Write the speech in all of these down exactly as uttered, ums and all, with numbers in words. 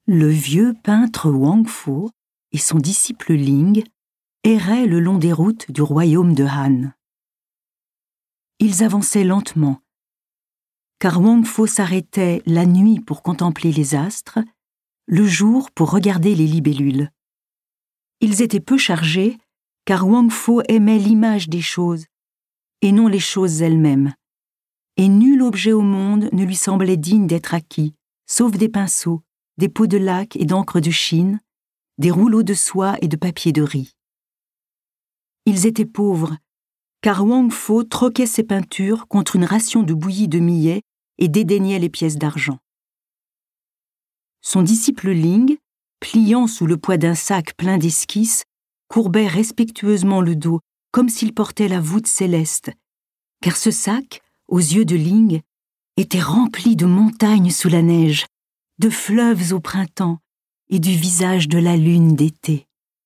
Le vieux peintre Wang Fo et son disciple Ling erraient le long des routes du royaume de Han. Ils avançaient lentement, car Wang Fo s'arrêtait la nuit pour contempler les astres, le jour pour regarder les libellules. Ils étaient peu chargés, car Wang Fo aimait l'image des choses, et non les choses elles-mêmes. Et nul objet au monde ne lui semblait digne d'être acquis, sauf des pinceaux, des pots de laque et d'encre de Chine, des rouleaux de soie et de papier de riz. Ils étaient pauvres, car Wang Fo troquait ses peintures contre une ration de bouillie de millet et dédaignait les pièces d'argent. Son disciple Ling, pliant sous le poids d'un sac plein d'esquisses, courbait respectueusement le dos, comme s'il portait la voûte céleste, car ce sac, aux yeux de Ling, était rempli de montagnes sous la neige, de fleuves au printemps et du visage de la lune d'été.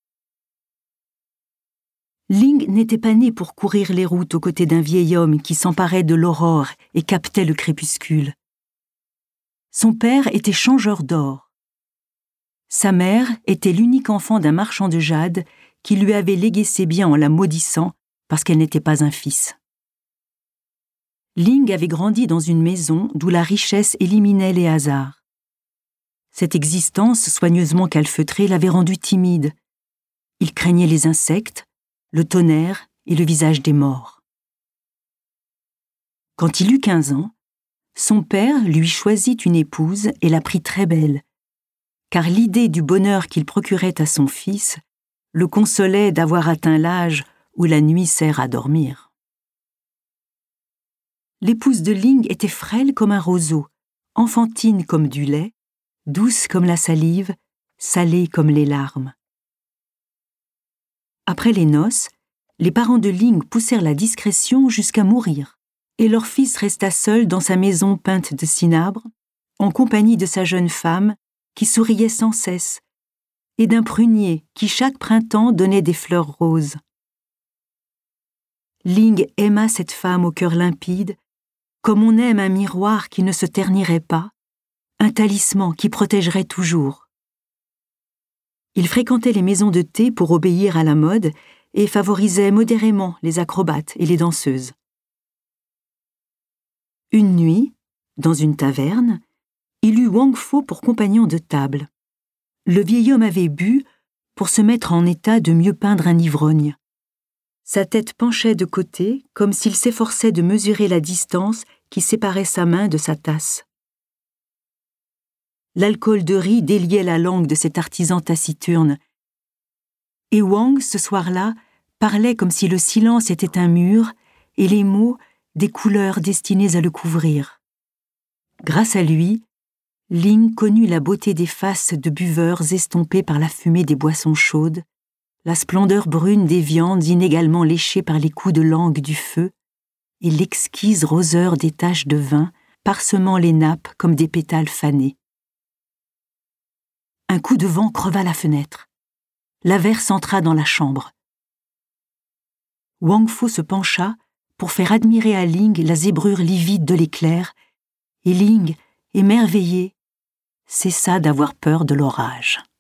Ling n'était pas né pour courir les routes aux côtés d'un vieil homme qui s'emparait de l'aurore et captait le crépuscule. Son père était changeur d'or. Sa mère était l'unique enfant d'un marchand de jade qui lui avait légué ses biens en la maudissant parce qu'elle n'était pas un fils. Ling avait grandi dans une maison d'où la richesse éliminait les hasards. Cette existence soigneusement calfeutrée l'avait rendu timide. Il craignait les insectes, le tonnerre et le visage des morts. Quand il eut quinze ans, son père lui choisit une épouse et la prit très belle, car l'idée du bonheur qu'il procurait à son fils le consolait d'avoir atteint l'âge où la nuit sert à dormir. L'épouse de Ling était frêle comme un roseau, enfantine comme du lait, douce comme la salive, salée comme les larmes. Après les noces, les parents de Ling poussèrent la discrétion jusqu'à mourir, et leur fils resta seul dans sa maison peinte de cinabre, en compagnie de sa jeune femme, qui souriait sans cesse, et d'un prunier qui chaque printemps donnait des fleurs roses. Ling aima cette femme au cœur limpide, comme on aime un miroir qui ne se ternirait pas, un talisman qui protégerait toujours. Il fréquentait les maisons de thé pour obéir à la mode et favorisait modérément les acrobates et les danseuses. Une nuit, dans une taverne, il eut Wang Fo pour compagnon de table. Le vieil homme avait bu pour se mettre en état de mieux peindre un ivrogne. Sa tête penchait de côté comme s'il s'efforçait de mesurer la distance qui séparait sa main de sa tasse. L'alcool de riz déliait la langue de cet artisan taciturne. Et Wang, ce soir-là, parlait comme si le silence était un mur et les mots des couleurs destinées à le couvrir. Grâce à lui, Ling connut la beauté des faces de buveurs estompées par la fumée des boissons chaudes, la splendeur brune des viandes inégalement léchées par les coups de langue du feu et l'exquise roseur des taches de vin parsemant les nappes comme des pétales fanés. Un coup de vent creva la fenêtre. L'averse entra dans la chambre. Wang Fo se pencha pour faire admirer à Ling la zébrure livide de l'éclair, et Ling, émerveillé, cessa d'avoir peur de l'orage.